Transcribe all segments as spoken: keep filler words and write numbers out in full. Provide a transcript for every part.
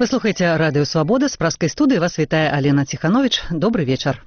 Вы слухаеце радыё Свабода, з праскай студыі вас вітае Алена Ціхановіч. Добры вечар.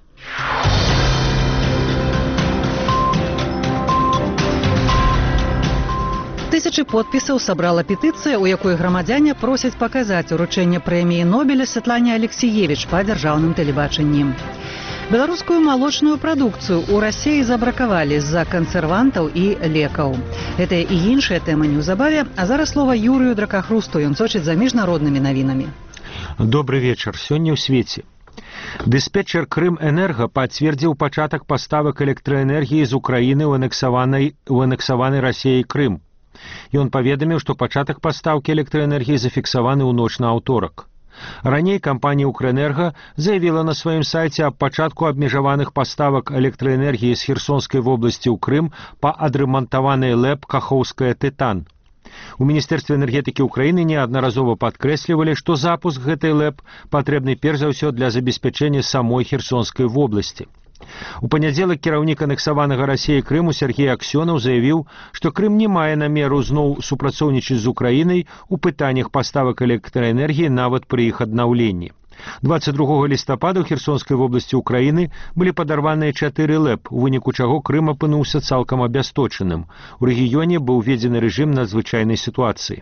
Тысячы подпісаў сабрала петыцыя, у якой грамадзяне просяць паказаць уручэнне прэміі Нобеля Святлане Алексіевіч па дзяржаўным тэлебачанні. Беларускую малочную прадукцыю ў Расіі забракавалі з-за кансервантаў і лекаў. Гэтыя і іншыя тэмы неўзабаве, а зараз слова Юрыю Дракахрусту, ён сочыць за міжнароднымі навінамі. Добры вечар. Сёння ў свеце. Дыспетчер Крымэнерга пацвердзіў пачатак паставак электраэнергіі з Украіны ў анексаванай, ў анексаваны Расіяй Крым. Ён паведаміў, што пачатак пастаўкі электраэнергіі зафіксаваны ў ноч на аўторак. Раней кампанія «Укрэнерга» заявіла на сваім сайце аб пачатку абмежаваных паставак электраэнергіі з Херсонскай вобласці ў Крым па адрамантаванай ЛЭП «Кахоўская Тытан». У Міністэрстве энергетыкі ўкраіны неаднаразова падкрэслівалі, што запуск гэтай ЛЭП патрэбны перш за ўсё для забеспячэння самой Херсонскай вобласці. У панядзелак кіраўнік анексаванага Расіяй Крыму Сергей Аксёнаў заявіў, што Крым не мае намеру зноў супрацоўнічаць з Украінай у пытаннях паставак электраэнергіі нават пры іх аднаўленні. дваццаць другога лістапада ў Херсонскай вобласці Украіны былі падарваныя чатыры ЛЭП, у выніку чаго Крым апынуўся цалкам абясточаным. У рэгіёне быў уведзены рэжым надзвычайнай сітуацыі.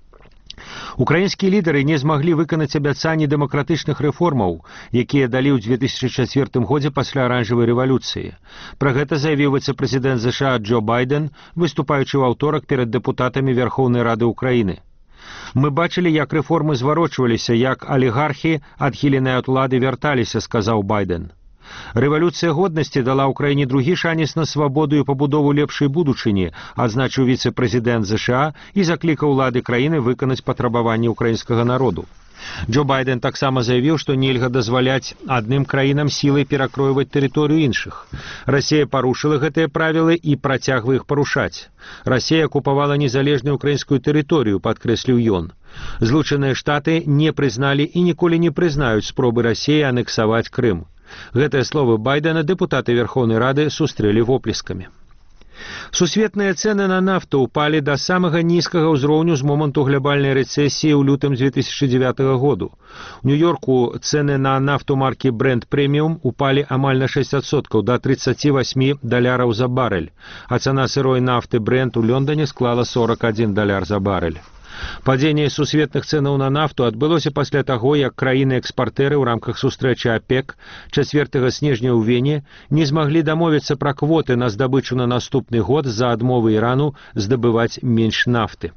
Украінскія лідары не змаглі выканаць абяцанні дэмакратычных рэформаў, якія далі ў дзве тысячы чацвёртым годзе пасля аранжавай рэвалюцыі. Пра гэта заявіў віцэ-прэзідэнт ЗША Джо Байден, выступаючы ў аўторак перад дэпутатамі Верхоўнай Рады Украіны. Мы бачылі, як рэформы зварочваліся, як алігархі, адхіленыя ад улады, вярталіся, сказаў Байден. Рэвалюцыя годнасці дала ўкраіне другі шанец на свабоду і пабудову лепшай будучыні, адзначыў віцэ-прэзідэнт ЗША і заклікаў улады краіны выканаць патрабаванні ўкраінскага народу. Джо Байден таксама заявіў, што нельга дазваляць адным краінам сілай перакройваць тэрыторыю іншых. Расія парушыла гэтыя правілы і працягвае іх парушаць. Расія акупавала незалежную украінскую тэрыторыю, падкрэсліў ён. Злучаныя Штаты не прызналі і ніколі не прызнаюць спробы Расіі анексаваць Крым. Гэтыя словы Байдена дэпутаты Верхоўнай Рады сустрэлі воплескамі. Сусветныя цэны на нафту ўпалі да самага нізкага ўзроўню з моманту глобальнай рэцэсіі ў лютым дзве тысячы дзевятага году. У Нью-Йорку цэны на нафту маркі Brent Premium упалі амаль на шэсць адсоткаў да тридцати восьми даляраў за барэль, а цана сырой нафты Brent у Лондоне склала сорок один даляр за барэль. Падзенне сусветных цэнаў на нафту адбылося пасля таго, як краіны-экспартэры ў рамках сустрэчы ОПЕК чацвёртага снежня ў Вене не змаглі дамовіцца пра квоты на здабычу на наступны год з-за адмовы Ірану здабываць менш нафты.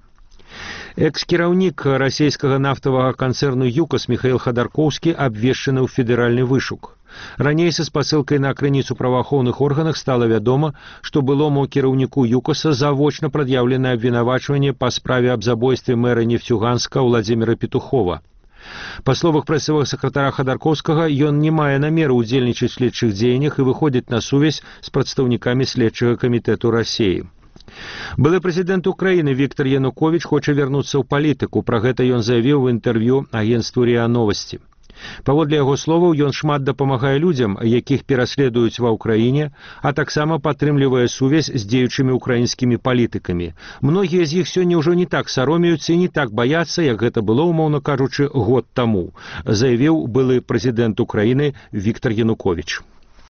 Экс-кіраўнік расійскага нафтавага канцэрну «ЮКОС» Михаил Ходорковскі абвешчаны ў федэральны вышук. Раней са спасылкай на крыніцу праваахоўных органах стала вядома, што былому кіраўніку ЮКОСа завочна прад'яўлена абвінавачванне па справе аб забойстве мэра Нефтьюганска Владзіміра Петухова. Па словах прэсавага сакратара Ходорковскага, ён не мае намеру ўдзельнічаць у следчых дзеяннях і выходзіць на сувязь з прадстаўнікамі следчага камітэту Расіі. Былы прэзідэнт Украіны Віктор Януковіч хоча вярнуцца ў палітыку, пра гэта ён заявіў у інтэрв'ю агенцтву РИА Новости. Паводле яго словаў, ён шмат дапамагае людзям, якіх пераследуюць ва ўкраіне, а таксама падтрымлівае сувязь з дзеючымі украінскімі палітыкамі. Многія з іх сёння ўжо не так саромеюцца і не так баяцца, як гэта было, умоўна кажучы, год таму, заявіў былы прэзідэнт Украіны Віктор Януковіч.